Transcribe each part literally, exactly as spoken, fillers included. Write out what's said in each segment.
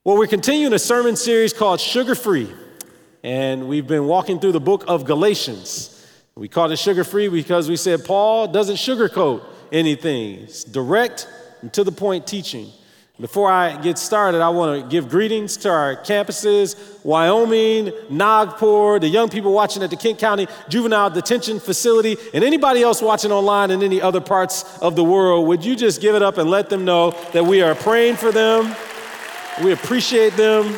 Well, we're continuing a sermon series called Sugar Free, and we've been walking through the book of Galatians. We called it Sugar Free because we said Paul doesn't sugarcoat anything. It's direct and to the point teaching. Before I get started, I want to give greetings to our campuses, Wyoming, Nagpur, the young people watching at the Kent County Juvenile Detention Facility, and anybody else watching online in any other parts of the world. Would you just give it up and let them know that we are praying for them? We appreciate them.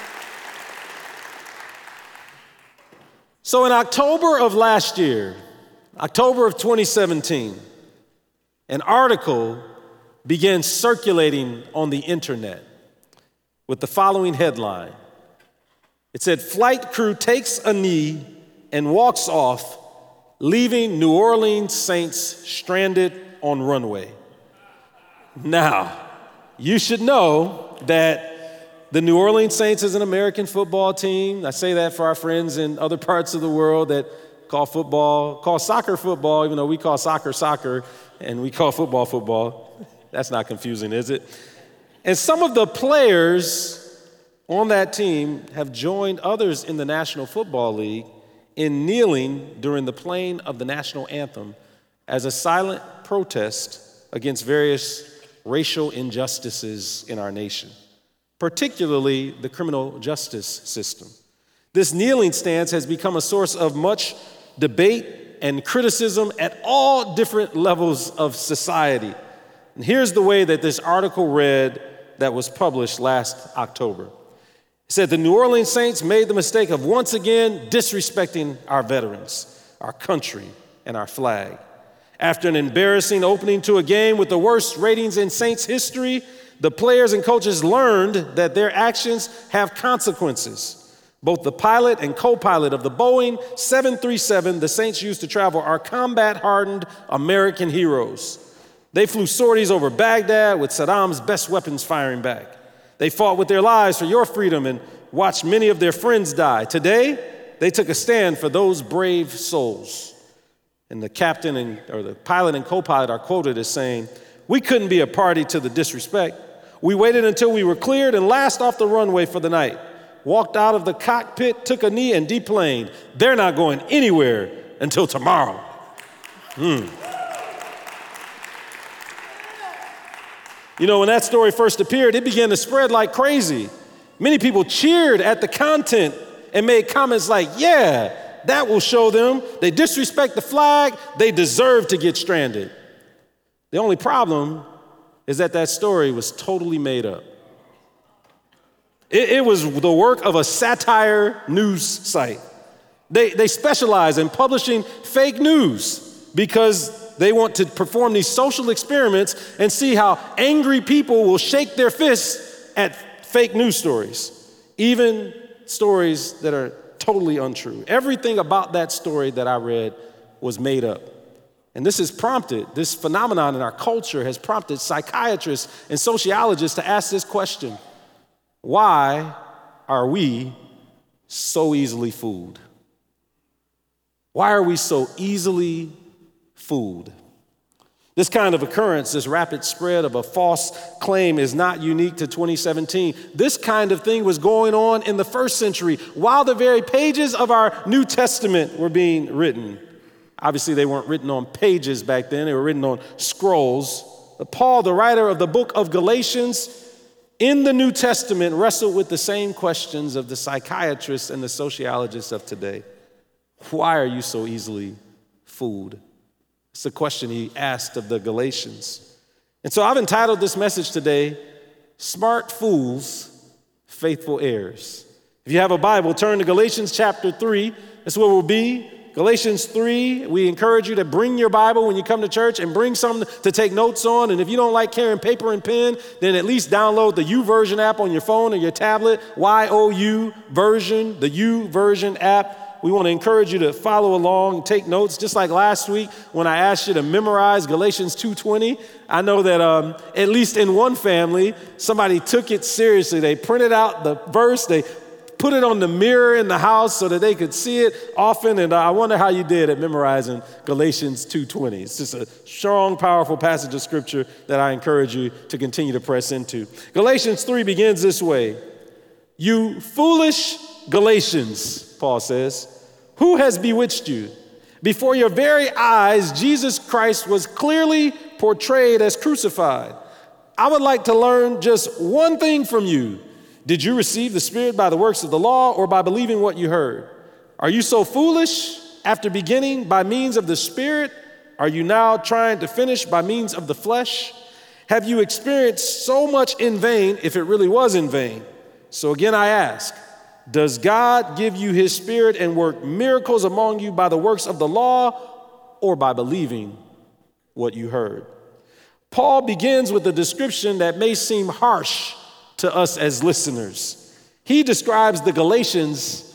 So in October of last year, October of twenty seventeen, an article began circulating on the internet with the following headline. It said, "Flight crew takes a knee and walks off, leaving New Orleans Saints stranded on runway." Now, you should know that the New Orleans Saints is an American football team. I say that for our friends in other parts of the world that call football, call soccer football, even though we call soccer soccer and we call football football. That's not confusing, is it? And some of the players on that team have joined others in the National Football League in kneeling during the playing of the national anthem as a silent protest against various racial injustices in our nation, particularly the criminal justice system. This kneeling stance has become a source of much debate and criticism at all different levels of society. And here's the way that this article read that was published last October. It said, "The New Orleans Saints made the mistake of once again disrespecting our veterans, our country, and our flag. After an embarrassing opening to a game with the worst ratings in Saints history, the players and coaches learned that their actions have consequences. Both the pilot and co-pilot of the Boeing seven thirty-seven the Saints used to travel are combat-hardened American heroes. They flew sorties over Baghdad with Saddam's best weapons firing back. They fought with their lives for your freedom and watched many of their friends die. Today, they took a stand for those brave souls." And the captain and or the pilot and co-pilot are quoted as saying, "We couldn't be a party to the disrespect. We waited until we were cleared and last off the runway for the night. Walked out of the cockpit, took a knee, and deplaned. They're not going anywhere until tomorrow." Hmm. You know, when that story first appeared, it began to spread like crazy. Many people cheered at the content and made comments like, "Yeah, that will show them. They disrespect the flag. They deserve to get stranded." The only problem is that that story was totally made up. It, it was the work of a satire news site. They, they specialize in publishing fake news because they want to perform these social experiments and see how angry people will shake their fists at fake news stories, even stories that are totally untrue. Everything about that story that I read was made up. And this has prompted, this phenomenon in our culture has prompted psychiatrists and sociologists to ask this question: why are we so easily fooled? Why are we so easily fooled? This kind of occurrence, this rapid spread of a false claim, is not unique to twenty seventeen. This kind of thing was going on in the first century while the very pages of our New Testament were being written. Obviously, they weren't written on pages back then. They were written on scrolls. But Paul, the writer of the book of Galatians, in the New Testament, wrestled with the same questions of the psychiatrists and the sociologists of today. Why are you so easily fooled? It's the question he asked of the Galatians. And so I've entitled this message today, "Smart Fools, Faithful Heirs." If you have a Bible, turn to Galatians chapter three. That's where we'll be. Galatians three, we encourage you to bring your Bible when you come to church and bring something to take notes on. And if you don't like carrying paper and pen, then at least download the YouVersion app on your phone or your tablet, Y O U version, the YouVersion app. We want to encourage you to follow along, take notes, just like last week when I asked you to memorize Galatians two twenty. I know that um, at least in one family, somebody took it seriously. They printed out the verse, they put it on the mirror in the house so that they could see it often, and I wonder how you did at memorizing Galatians two twenty. It's just a strong, powerful passage of scripture that I encourage you to continue to press into. Galatians three begins this way. You foolish Galatians, Paul says, who has bewitched you? Before your very eyes, Jesus Christ was clearly portrayed as crucified. I would like to learn just one thing from you. Did you receive the Spirit by the works of the law or by believing what you heard? Are you so foolish? After beginning by means of the Spirit, are you now trying to finish by means of the flesh? Have you experienced so much in vain if it really was in vain? So again, I ask, does God give you his Spirit and work miracles among you by the works of the law or by believing what you heard? Paul begins with a description that may seem harsh to us as listeners. He describes the Galatians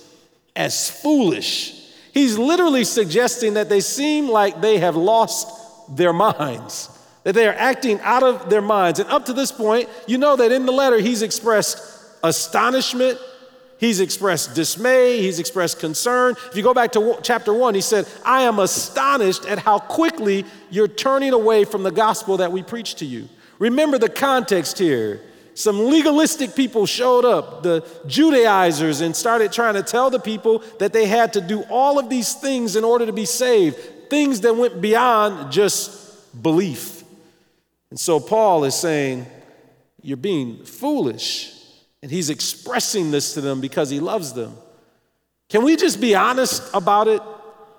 as foolish. He's literally suggesting that they seem like they have lost their minds, that they are acting out of their minds. And up to this point, you know that in the letter, he's expressed astonishment, he's expressed dismay, he's expressed concern. If you go back to chapter one, he said, I am astonished at how quickly you're turning away from the gospel that we preach to you. Remember the context here. Some legalistic people showed up, the Judaizers, and started trying to tell the people that they had to do all of these things in order to be saved, things that went beyond just belief. And so Paul is saying, you're being foolish. And he's expressing this to them because he loves them. Can we just be honest about it?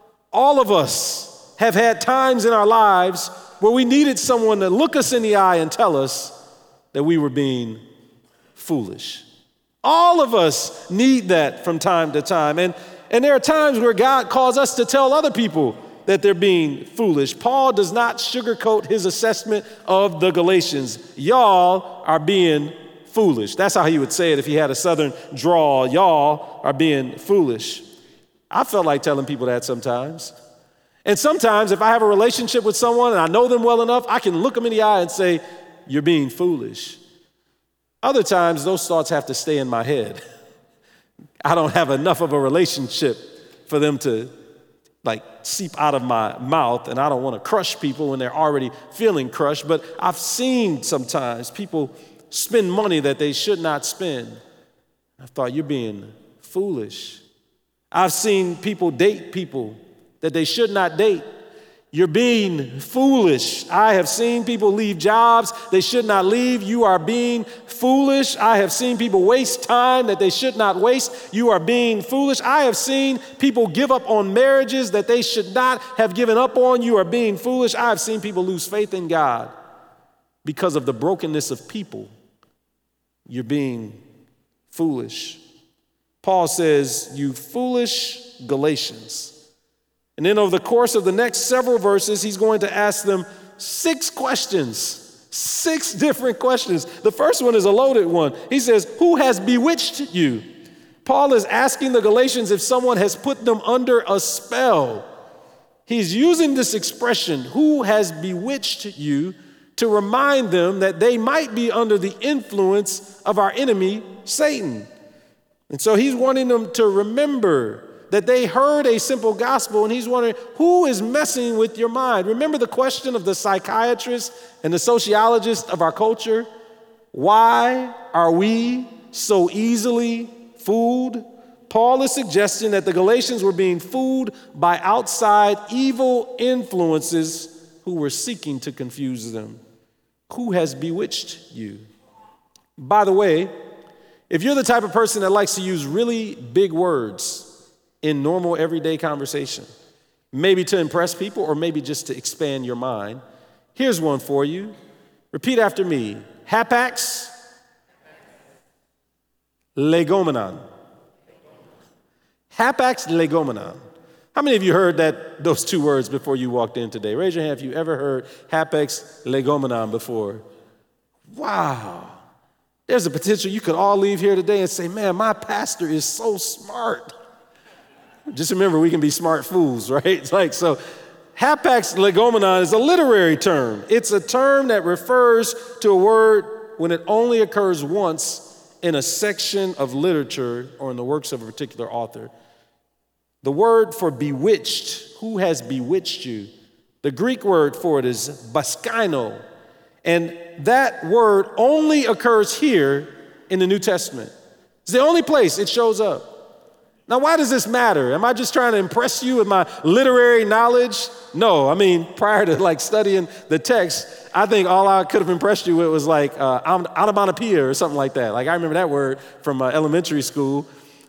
All of us have had times in our lives where we needed someone to look us in the eye and tell us that we were being foolish. All of us need that from time to time. And, and there are times where God calls us to tell other people that they're being foolish. Paul does not sugarcoat his assessment of the Galatians. Y'all are being foolish. That's how he would say it if he had a southern drawl. Y'all are being foolish. I felt like telling people that sometimes. And sometimes if I have a relationship with someone and I know them well enough, I can look them in the eye and say, you're being foolish. Other times those thoughts have to stay in my head. I don't have enough of a relationship for them to like seep out of my mouth, and I don't want to crush people when they're already feeling crushed. But I've seen sometimes people spend money that they should not spend. I thought, you're being foolish. I've seen people date people that they should not date. You're being foolish. I have seen people leave jobs they should not leave. You are being foolish. I have seen people waste time that they should not waste. You are being foolish. I have seen people give up on marriages that they should not have given up on. You are being foolish. I have seen people lose faith in God because of the brokenness of people. You're being foolish. Paul says, you foolish Galatians. And then over the course of the next several verses, he's going to ask them six questions, six different questions. The first one is a loaded one. He says, who has bewitched you? Paul is asking the Galatians if someone has put them under a spell. He's using this expression, who has bewitched you, to remind them that they might be under the influence of our enemy, Satan. And so he's wanting them to remember that they heard a simple gospel, and he's wondering, who is messing with your mind? Remember the question of the psychiatrist and the sociologist of our culture? Why are we so easily fooled? Paul is suggesting that the Galatians were being fooled by outside evil influences who were seeking to confuse them. Who has bewitched you? By the way, if you're the type of person that likes to use really big words in normal everyday conversation, maybe to impress people or maybe just to expand your mind, here's one for you. Repeat after me. Hapax legomenon. Hapax legomenon. How many of you heard that those two words before you walked in today? Raise your hand if you ever heard hapax legomenon before. Wow. There's a potential you could all leave here today and say, man, my pastor is so smart. Just remember, we can be smart fools, right? It's like, so hapax legomenon is a literary term. It's a term that refers to a word when it only occurs once in a section of literature or in the works of a particular author. The word for bewitched, who has bewitched you? The Greek word for it is baskaino. And that word only occurs here in the New Testament. It's the only place it shows up. Now, why does this matter? Am I just trying to impress you with my literary knowledge? No, I mean, prior to like studying the text, I think all I could have impressed you with was like uh, onomatopoeia or something like that. Like I remember that word from uh, elementary school.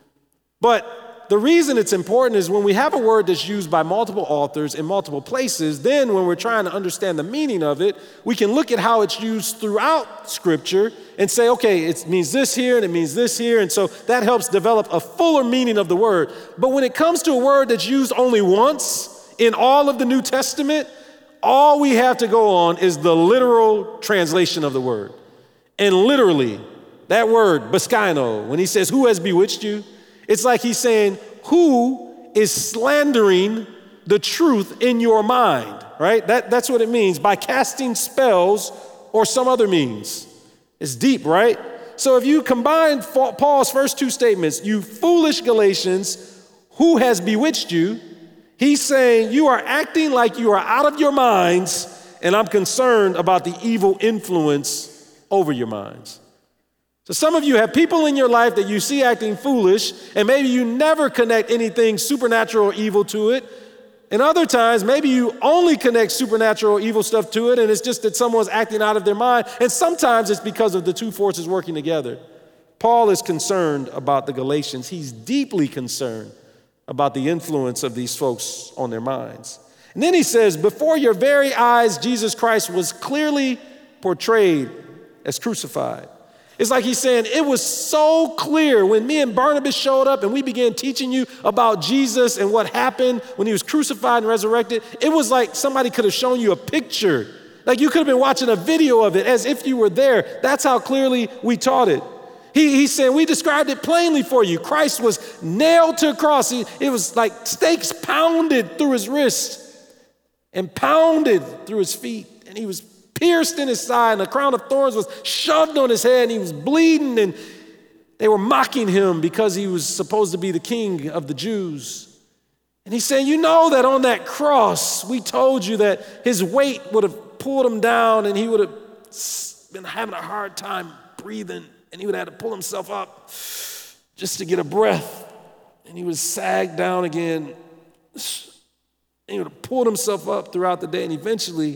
But the reason it's important is when we have a word that's used by multiple authors in multiple places, then when we're trying to understand the meaning of it, we can look at how it's used throughout Scripture and say, okay, it means this here and it means this here. And so that helps develop a fuller meaning of the word. But when it comes to a word that's used only once in all of the New Testament, all we have to go on is the literal translation of the word. And literally, that word, baskaino, when he says, who has bewitched you? It's like he's saying, who is slandering the truth in your mind, right? That, that's what it means by casting spells or some other means. It's deep, right? So if you combine Paul's first two statements, you foolish Galatians, who has bewitched you? He's saying you are acting like you are out of your minds, and I'm concerned about the evil influence over your minds. So some of you have people in your life that you see acting foolish, and maybe you never connect anything supernatural or evil to it. And other times, maybe you only connect supernatural or evil stuff to it, and it's just that someone's acting out of their mind. And sometimes it's because of the two forces working together. Paul is concerned about the Galatians. He's deeply concerned about the influence of these folks on their minds. And then he says, before your very eyes, Jesus Christ was clearly portrayed as crucified. It's like he's saying, it was so clear when me and Barnabas showed up and we began teaching you about Jesus and what happened when he was crucified and resurrected. It was like somebody could have shown you a picture. Like you could have been watching a video of it as if you were there. That's how clearly we taught it. He, he said, we described it plainly for you. Christ was nailed to a cross. He, it was like stakes pounded through his wrist and pounded through his feet. And he was pierced in his side, and a crown of thorns was shoved on his head, and he was bleeding, and they were mocking him because he was supposed to be the king of the Jews. And he's saying, you know that on that cross, we told you that his weight would have pulled him down, and he would have been having a hard time breathing, and he would have had to pull himself up just to get a breath, and he would sag down again, and he would have pulled himself up throughout the day, and eventually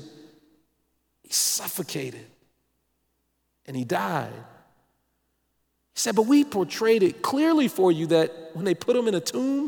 he suffocated and he died. He said, but we portrayed it clearly for you that when they put him in a tomb,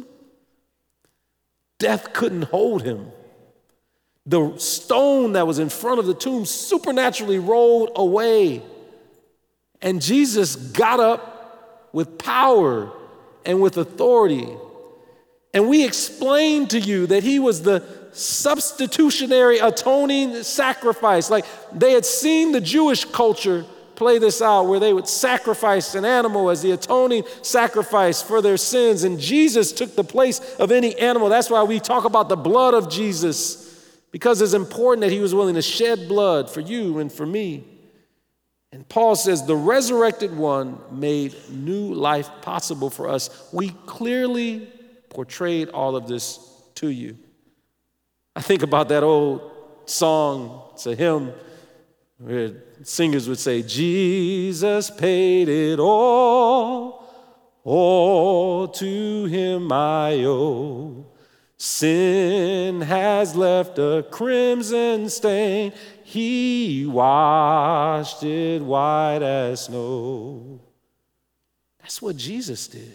death couldn't hold him. The stone that was in front of the tomb supernaturally rolled away. And Jesus got up with power and with authority. And we explained to you that he was the substitutionary atoning sacrifice. Like they had seen the Jewish culture play this out where they would sacrifice an animal as the atoning sacrifice for their sins. And Jesus took the place of any animal. That's why we talk about the blood of Jesus, because it's important that he was willing to shed blood for you and for me. And Paul says the resurrected one made new life possible for us. We clearly portrayed all of this to you. I think about that old song, it's a hymn where singers would say, Jesus paid it all, all to him I owe. Sin has left a crimson stain, he washed it white as snow. That's what Jesus did.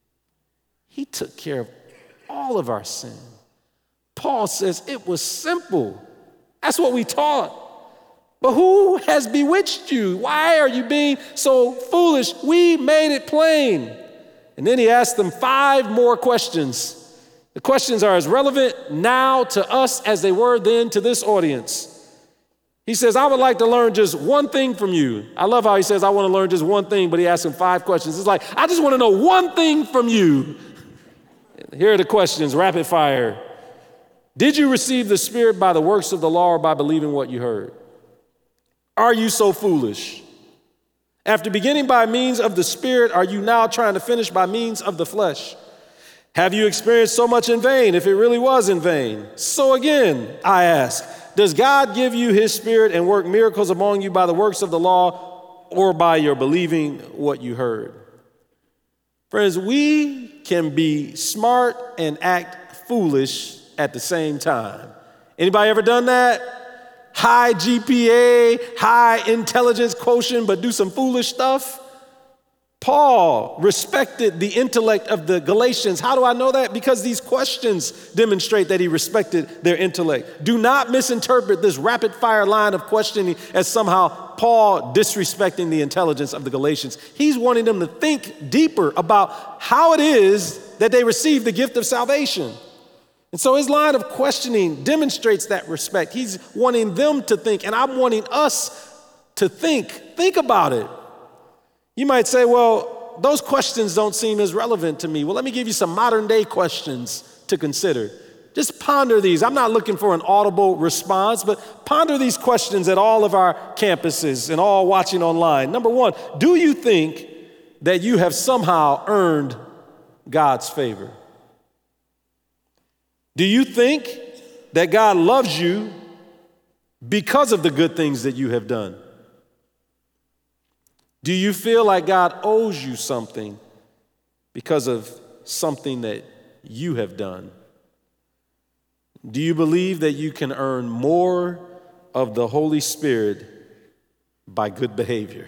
He took care of all of our sin. Paul says it was simple. That's what we taught. But who has bewitched you? Why are you being so foolish? We made it plain. And then he asked them five more questions. The questions are as relevant now to us as they were then to this audience. He says, I would like to learn just one thing from you. I love how he says, I want to learn just one thing, but he asks them five questions. It's like, I just want to know one thing from you. Here are the questions, rapid fire. Did you receive the Spirit by the works of the law or by believing what you heard? Are you so foolish? After beginning by means of the Spirit, are you now trying to finish by means of the flesh? Have you experienced so much in vain if it really was in vain? So again, I ask, does God give you his Spirit and work miracles among you by the works of the law or by your believing what you heard? Friends, we can be smart and act foolish at the same time. Anybody ever done that? High G P A, high intelligence quotient, but do some foolish stuff? Paul respected the intellect of the Galatians. How do I know that? Because these questions demonstrate that he respected their intellect. Do not misinterpret this rapid fire line of questioning as somehow Paul disrespecting the intelligence of the Galatians. He's wanting them to think deeper about how it is that they receive the gift of salvation. And so his line of questioning demonstrates that respect. He's wanting them to think, and I'm wanting us to think. Think about it. You might say, well, those questions don't seem as relevant to me. Well, let me give you some modern day questions to consider. Just ponder these. I'm not looking for an audible response, but ponder these questions at all of our campuses and all watching online. Number one, do you think that you have somehow earned God's favor? Do you think that God loves you because of the good things that you have done? Do you feel like God owes you something because of something that you have done? Do you believe that you can earn more of the Holy Spirit by good behavior?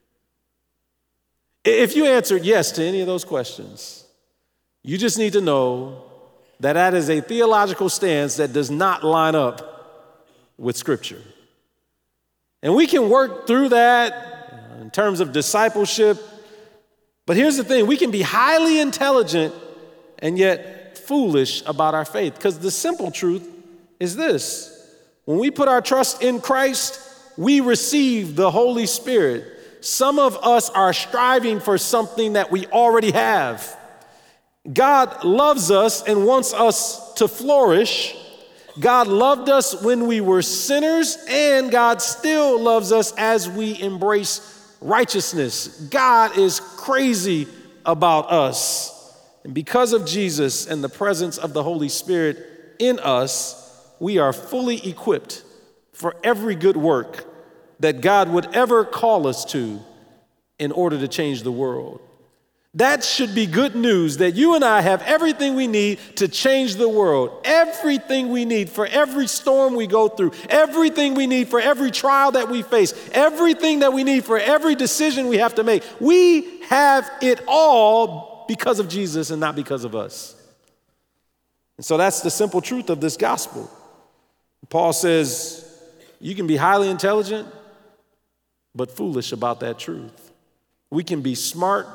If you answered yes to any of those questions, you just need to know that that is a theological stance that does not line up with Scripture. And we can work through that in terms of discipleship. But here's the thing, we can be highly intelligent and yet foolish about our faith. Because the simple truth is this: when we put our trust in Christ, we receive the Holy Spirit. Some of us are striving for something that we already have. God loves us and wants us to flourish. God loved us when we were sinners, and God still loves us as we embrace righteousness. God is crazy about us. And because of Jesus and the presence of the Holy Spirit in us, we are fully equipped for every good work that God would ever call us to in order to change the world. That should be good news, that you and I have everything we need to change the world, everything we need for every storm we go through, everything we need for every trial that we face, everything that we need for every decision we have to make. We have it all because of Jesus and not because of us. And so that's the simple truth of this gospel. Paul says you can be highly intelligent, but foolish about that truth. We can be smart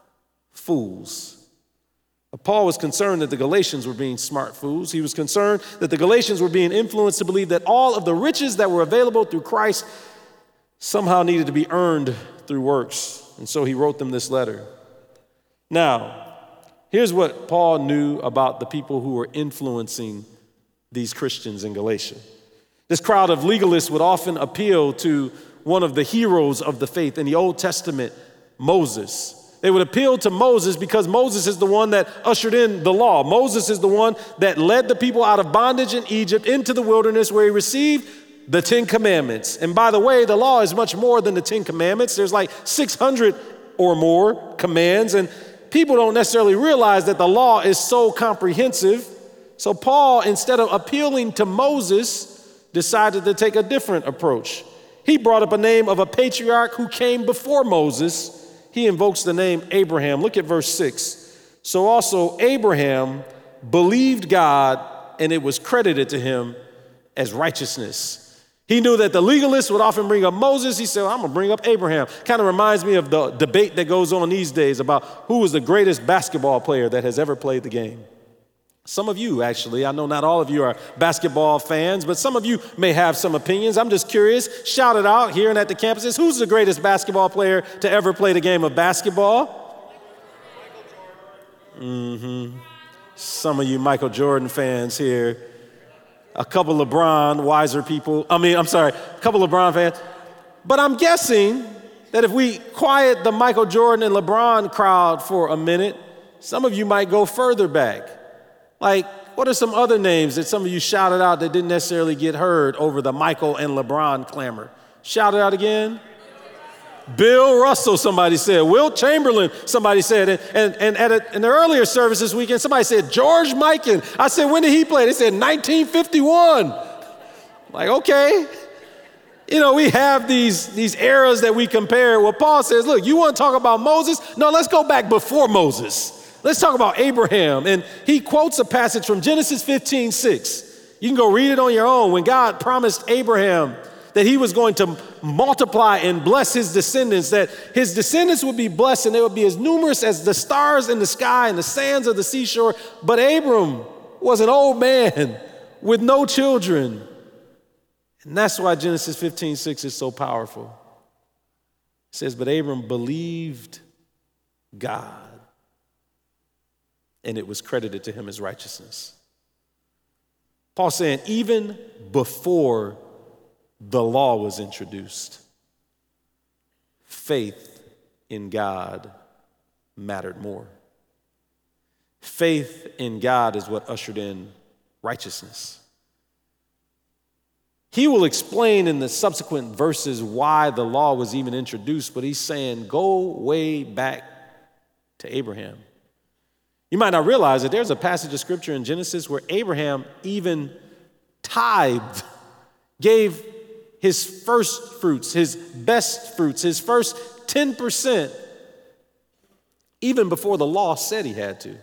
fools. Paul was concerned that the Galatians were being smart fools. He was concerned that the Galatians were being influenced to believe that all of the riches that were available through Christ somehow needed to be earned through works. And so he wrote them this letter. Now, here's what Paul knew about the people who were influencing these Christians in Galatia. This crowd of legalists would often appeal to one of the heroes of the faith in the Old Testament, Moses. They would appeal to Moses because Moses is the one that ushered in the law. Moses is the one that led the people out of bondage in Egypt into the wilderness, where he received the Ten Commandments. And by the way, the law is much more than the Ten Commandments. There's like six hundred or more commands, and people don't necessarily realize that the law is so comprehensive. So Paul, instead of appealing to Moses, decided to take a different approach. He brought up a name of a patriarch who came before Moses. He invokes the name Abraham. Look at verse six. So also Abraham believed God, and it was credited to him as righteousness. He knew that the legalists would often bring up Moses. He said, well, I'm going to bring up Abraham. Kind of reminds me of the debate that goes on these days about who was the greatest basketball player that has ever played the game. Some of you, actually, I know not all of you are basketball fans, but some of you may have some opinions. I'm just curious. Shout it out here and at the campuses. Who's the greatest basketball player to ever play the game of basketball? Mm-hmm. Some of you Michael Jordan fans here. A couple LeBron, wiser people. I mean, I'm sorry, a couple LeBron fans. But I'm guessing that if we quiet the Michael Jordan and LeBron crowd for a minute, some of you might go further back. Like, what are some other names that some of you shouted out that didn't necessarily get heard over the Michael and LeBron clamor? Shout it out again. Bill Russell, somebody said. Wilt Chamberlain, somebody said. And, and, and at a, in the earlier service this weekend, somebody said George Mikan. I said, when did he play? They said nineteen fifty-one. Like, okay. You know, we have these, these eras that we compare. Well, Paul says, look, you want to talk about Moses? No, let's go back before Moses. Let's talk about Abraham. And he quotes a passage from Genesis fifteen six. You can go read it on your own. When God promised Abraham that he was going to multiply and bless his descendants, that his descendants would be blessed and they would be as numerous as the stars in the sky and the sands of the seashore. But Abram was an old man with no children. And that's why Genesis fifteen six is so powerful. It says, but Abram believed God, and it was credited to him as righteousness. Paul's saying, even before the law was introduced, faith in God mattered more. Faith in God is what ushered in righteousness. He will explain in the subsequent verses why the law was even introduced, but he's saying, go way back to Abraham. You might not realize that there's a passage of scripture in Genesis where Abraham even tithed, gave his first fruits, his best fruits, his first ten percent, even before the law said he had to.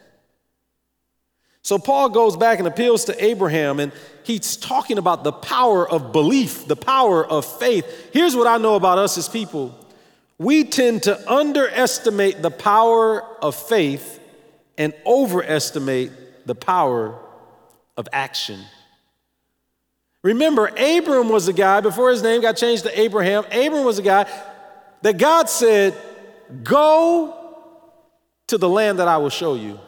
So Paul goes back and appeals to Abraham, and he's talking about the power of belief, the power of faith. Here's what I know about us as people. We tend to underestimate the power of faith and overestimate the power of action. Remember, Abram was a guy, before his name got changed to Abraham, Abram was a guy that God said, go to the land that I will show you.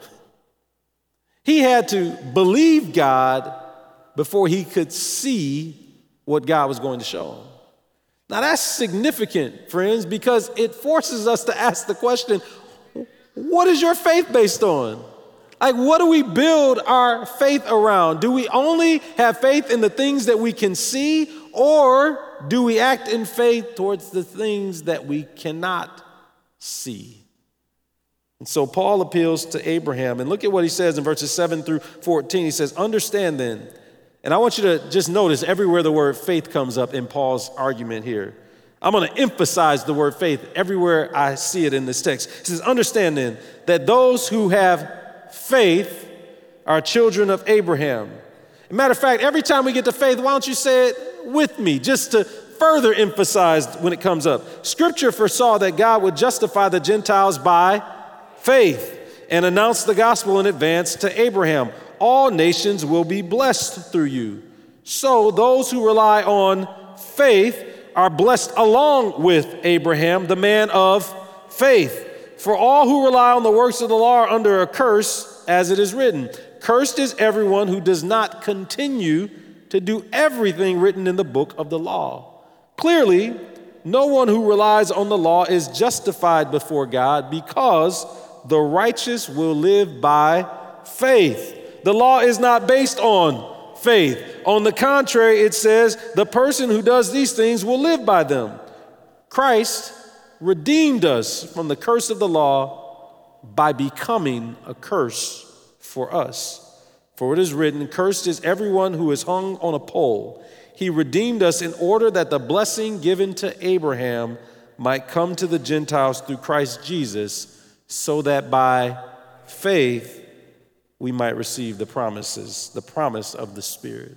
He had to believe God before he could see what God was going to show him. Now that's significant, friends, because it forces us to ask the question, what is your faith based on? Like, what do we build our faith around? Do we only have faith in the things that we can see, or do we act in faith towards the things that we cannot see? And so Paul appeals to Abraham, and look at what he says in verses seven through fourteen. He says, understand then, and I want you to just notice everywhere the word faith comes up in Paul's argument here. I'm going to emphasize the word faith everywhere I see it in this text. He says, understand then that those who have faith are children of Abraham. As a matter of fact, every time we get to faith, why don't you say it with me, just to further emphasize when it comes up. Scripture foresaw that God would justify the Gentiles by faith and announce the gospel in advance to Abraham. All nations will be blessed through you. So those who rely on faith are blessed along with Abraham, the man of faith. For all who rely on the works of the law are under a curse, as it is written, cursed is everyone who does not continue to do everything written in the book of the law. Clearly, no one who relies on the law is justified before God, because the righteous will live by faith. The law is not based on faith. On the contrary, it says the person who does these things will live by them. Christ redeemed us from the curse of the law by becoming a curse for us. For it is written, cursed is everyone who is hung on a pole. He redeemed us in order that the blessing given to Abraham might come to the Gentiles through Christ Jesus, so that by faith we might receive the promises, the promise of the Spirit.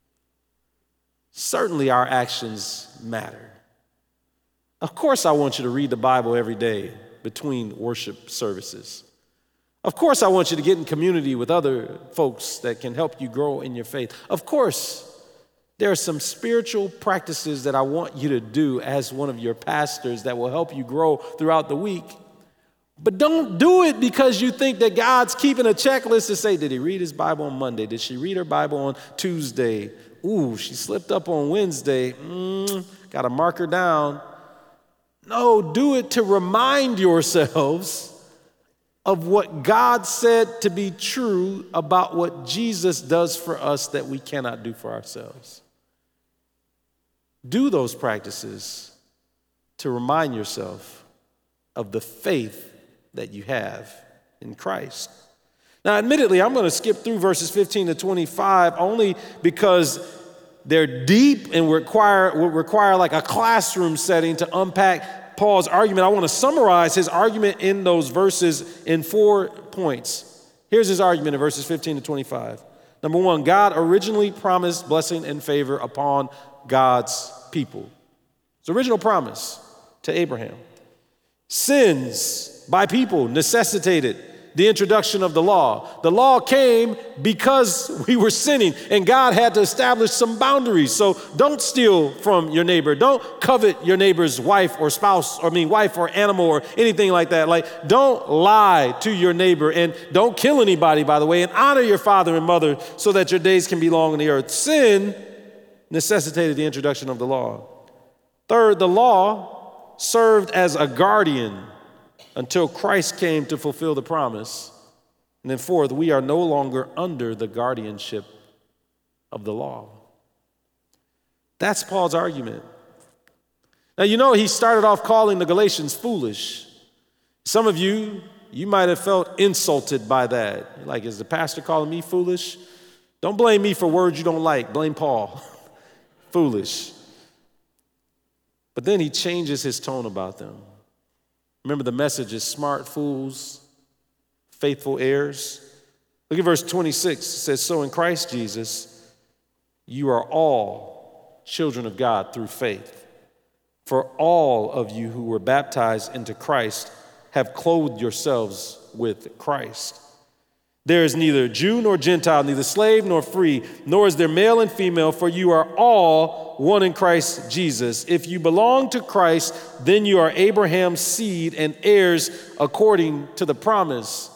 Certainly our actions matter. Of course, I want you to read the Bible every day between worship services. Of course, I want you to get in community with other folks that can help you grow in your faith. Of course, there are some spiritual practices that I want you to do as one of your pastors that will help you grow throughout the week. But don't do it because you think that God's keeping a checklist to say, did he read his Bible on Monday? Did she read her Bible on Tuesday? Ooh, she slipped up on Wednesday. Mm, got to mark her down. No, do it to remind yourselves of what God said to be true about what Jesus does for us that we cannot do for ourselves. Do those practices to remind yourself of the faith that you have in Christ. Now, admittedly, I'm going to skip through verses fifteen to twenty-five only because they're deep and require, will require like a classroom setting to unpack Paul's argument. I want to summarize his argument in those verses in four points. Here's his argument in verses fifteen to twenty-five. Number one, God originally promised blessing and favor upon God's people. It's original promise to Abraham. Sins by people necessitated the introduction of the law. The law came because we were sinning, and God had to establish some boundaries. So don't steal from your neighbor. Don't covet your neighbor's wife or spouse, or I mean wife or animal or anything like that. Like, don't lie to your neighbor, and don't kill anybody, by the way, and honor your father and mother so that your days can be long on the earth. Sin necessitated the introduction of the law. Third, the law served as a guardian until Christ came to fulfill the promise. And then fourth, we are no longer under the guardianship of the law. That's Paul's argument. Now, you know, he started off calling the Galatians foolish. Some of you, you might have felt insulted by that. Like, is the pastor calling me foolish? Don't blame me for words you don't like. Blame Paul. Foolish. But then he changes his tone about them. Remember, the message is smart fools, faithful heirs. Look at verse twenty-six. It says, so in Christ Jesus, you are all children of God through faith. For all of you who were baptized into Christ have clothed yourselves with Christ. There is neither Jew nor Gentile, neither slave nor free, nor is there male and female, for you are all one in Christ Jesus. If you belong to Christ, then you are Abraham's seed and heirs according to the promise.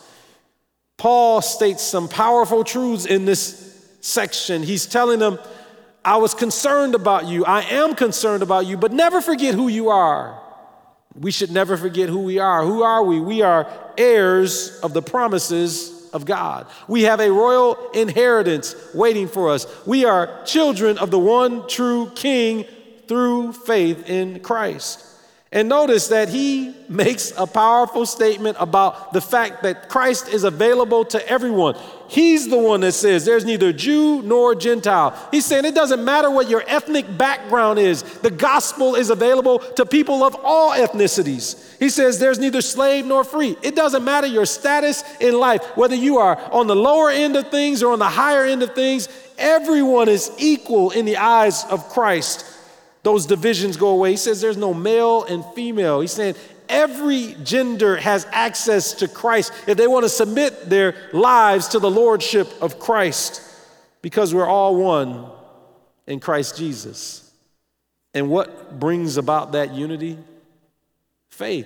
Paul states some powerful truths in this section. He's telling them, I was concerned about you. I am concerned about you, but never forget who you are. We should never forget who we are. Who are we? We are heirs of the promises of God. We have a royal inheritance waiting for us. We are children of the one true King through faith in Christ. And notice that he makes a powerful statement about the fact that Christ is available to everyone. He's the one that says there's neither Jew nor Gentile. He's saying it doesn't matter what your ethnic background is. The gospel is available to people of all ethnicities. He says there's neither slave nor free. It doesn't matter your status in life, whether you are on the lower end of things or on the higher end of things, everyone is equal in the eyes of Christ. Those divisions go away. He says there's no male and female. He's saying every gender has access to Christ if they want to submit their lives to the lordship of Christ, because we're all one in Christ Jesus. And what brings about that unity? Faith.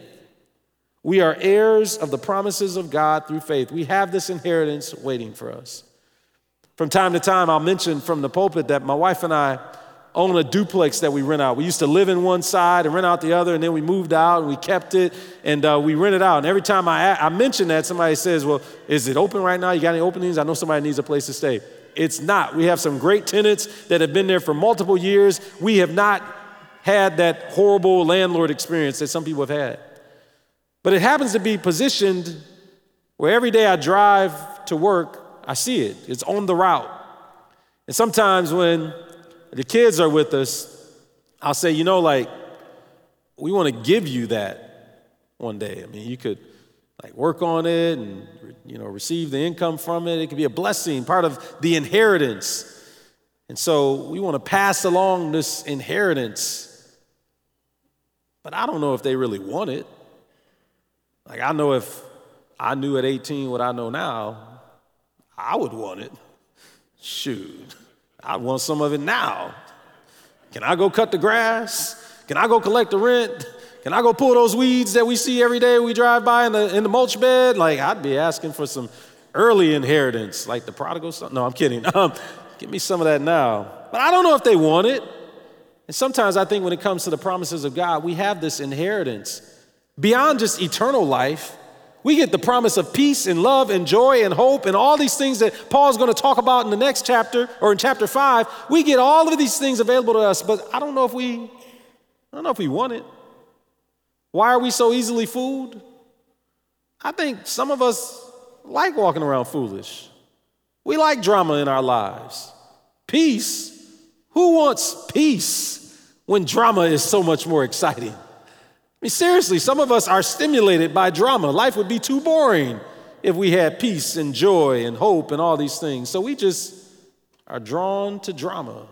We are heirs of the promises of God through faith. We have this inheritance waiting for us. From time to time, I'll mention from the pulpit that my wife and I own a duplex that we rent out. We used to live in one side and rent out the other, and then we moved out and we kept it, and uh, we rented out. And every time I, I mention that, somebody says, well, is it open right now? You got any openings? I know somebody needs a place to stay. It's not. We have some great tenants that have been there for multiple years. We have not had that horrible landlord experience that some people have had. But it happens to be positioned where every day I drive to work, I see it. It's on the route. And sometimes when the kids are with us, I'll say, you know, like, we want to give you that one day. I mean, you could like work on it and, you know, receive the income from it. It could be a blessing, part of the inheritance. And so we want to pass along this inheritance. But I don't know if they really want it. Like, I know if I knew at eighteen what I know now, I would want it. Shoot. I want some of it now. Can I go cut the grass? Can I go collect the rent? Can I go pull those weeds that we see every day we drive by in the, in the mulch bed? Like, I'd be asking for some early inheritance, like the prodigal son. No, I'm kidding. Um, give me some of that now. But I don't know if they want it. And sometimes I think when it comes to the promises of God, we have this inheritance. Beyond just eternal life, we get the promise of peace and love and joy and hope and all these things that Paul's going to talk about in the next chapter or in chapter five. We get all of these things available to us, but I don't know if we, I don't know if we want it. Why are we so easily fooled? I think some of us like walking around foolish. We like drama in our lives. Peace? Who wants peace when drama is so much more exciting? I mean, seriously, some of us are stimulated by drama. Life would be too boring if we had peace and joy and hope and all these things. So we just are drawn to drama.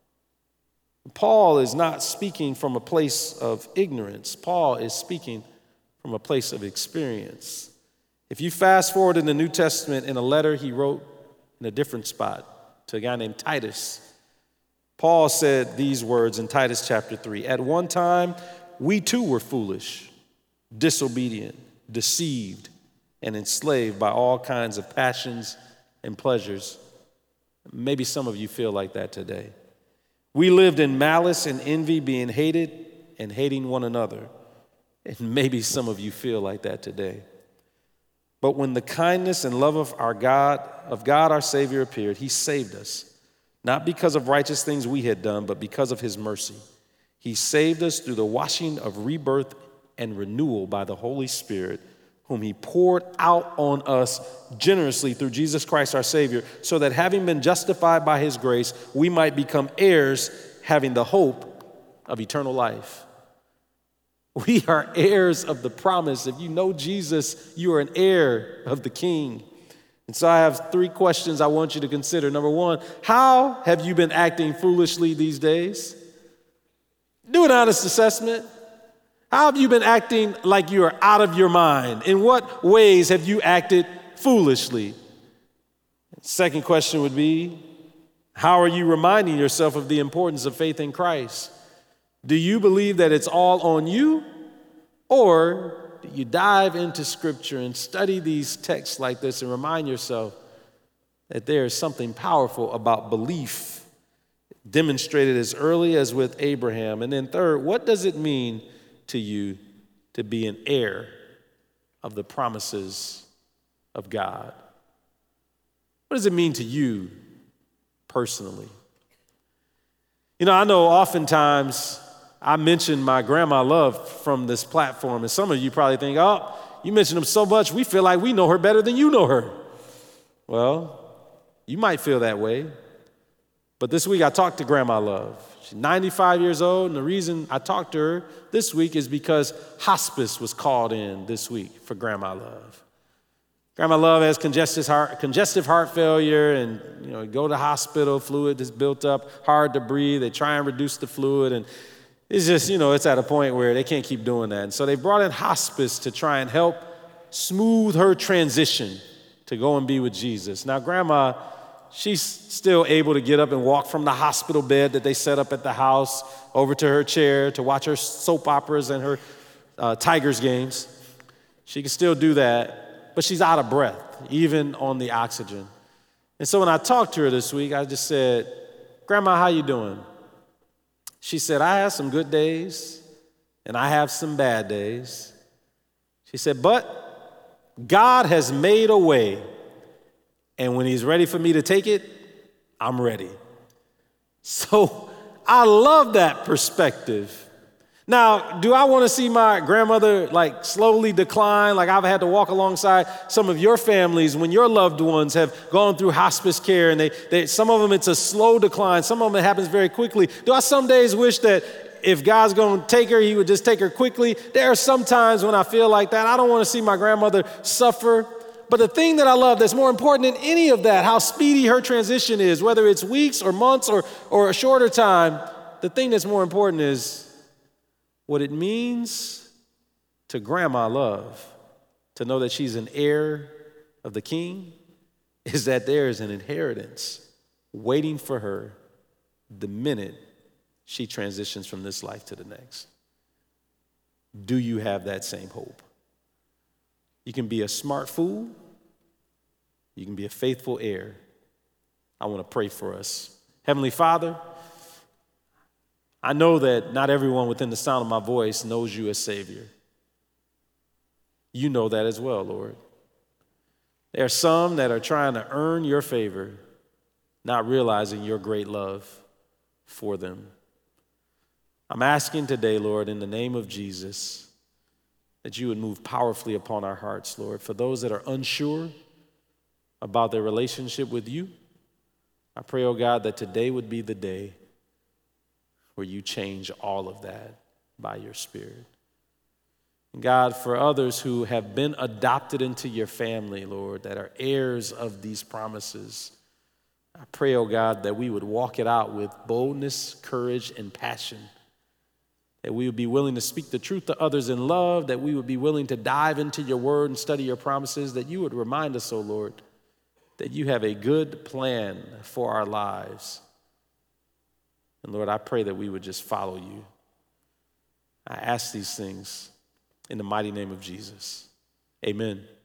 Paul is not speaking from a place of ignorance. Paul is speaking from a place of experience. If you fast forward in the New Testament in a letter he wrote in a different spot to a guy named Titus, Paul said these words in Titus chapter three. At one time, we too were foolish, disobedient, deceived, and enslaved by all kinds of passions and pleasures. Maybe some of you feel like that today. We lived in malice and envy, being hated and hating one another. And maybe some of you feel like that today. But when the kindness and love of our God, of God our Savior appeared, he saved us, not because of righteous things we had done, but because of his mercy. He saved us through the washing of rebirth and renewal by the Holy Spirit, whom he poured out on us generously through Jesus Christ our Savior, so that having been justified by his grace, we might become heirs, having the hope of eternal life. We are heirs of the promise. If you know Jesus, you are an heir of the King. And so I have three questions I want you to consider. Number one, how have you been acting foolishly these days? Do an honest assessment. How have you been acting like you are out of your mind? In what ways have you acted foolishly? Second question would be, how are you reminding yourself of the importance of faith in Christ? Do you believe that it's all on you? Or do you dive into Scripture and study these texts like this and remind yourself that there is something powerful about belief, demonstrated as early as with Abraham? And then third, what does it mean to you to be an heir of the promises of God? What does it mean to you personally? You know, I know oftentimes I mention my grandma Love from this platform, and some of you probably think, oh, you mention them so much, we feel like we know her better than you know her. Well, you might feel that way. But this week I talked to Grandma Love. She's ninety-five years old, and the reason I talked to her this week is because hospice was called in this week for Grandma Love. Grandma Love has congestive heart, congestive heart failure, and you know, go to hospital, fluid is built up, hard to breathe. They try and reduce the fluid, and it's just, you know, it's at a point where they can't keep doing that. And so they brought in hospice to try and help smooth her transition to go and be with Jesus. Now, Grandma, she's still able to get up and walk from the hospital bed that they set up at the house over to her chair to watch her soap operas and her uh, Tigers games. She can still do that, but she's out of breath, even on the oxygen. And so when I talked to her this week, I just said, Grandma, how you doing? She said, I have some good days, and I have some bad days. She said, but God has made a way, and when he's ready for me to take it, I'm ready. So I love that perspective. Now, do I want to see my grandmother like slowly decline? Like I've had to walk alongside some of your families when your loved ones have gone through hospice care, and they, they some of them it's a slow decline. Some of them it happens very quickly. Do I some days wish that if God's going to take her, he would just take her quickly? There are some times when I feel like that. I don't want to see my grandmother suffer. But the thing that I love that's more important than any of that, how speedy her transition is, whether it's weeks or months or, or a shorter time, the thing that's more important is what it means to Grandma Love to know that she's an heir of the King is that there is an inheritance waiting for her the minute she transitions from this life to the next. Do you have that same hope? You can be a smart fool. You can be a faithful heir. I want to pray for us. Heavenly Father, I know that not everyone within the sound of my voice knows you as Savior. You know that as well, Lord. There are some that are trying to earn your favor, not realizing your great love for them. I'm asking today, Lord, in the name of Jesus, that you would move powerfully upon our hearts, Lord. For those that are unsure about their relationship with you, I pray, oh God, that today would be the day where you change all of that by your Spirit. And God, for others who have been adopted into your family, Lord, that are heirs of these promises, I pray, oh God, that we would walk it out with boldness, courage, and passion. That we would be willing to speak the truth to others in love, that we would be willing to dive into your word and study your promises, that you would remind us, oh Lord, that you have a good plan for our lives. And Lord, I pray that we would just follow you. I ask these things in the mighty name of Jesus. Amen.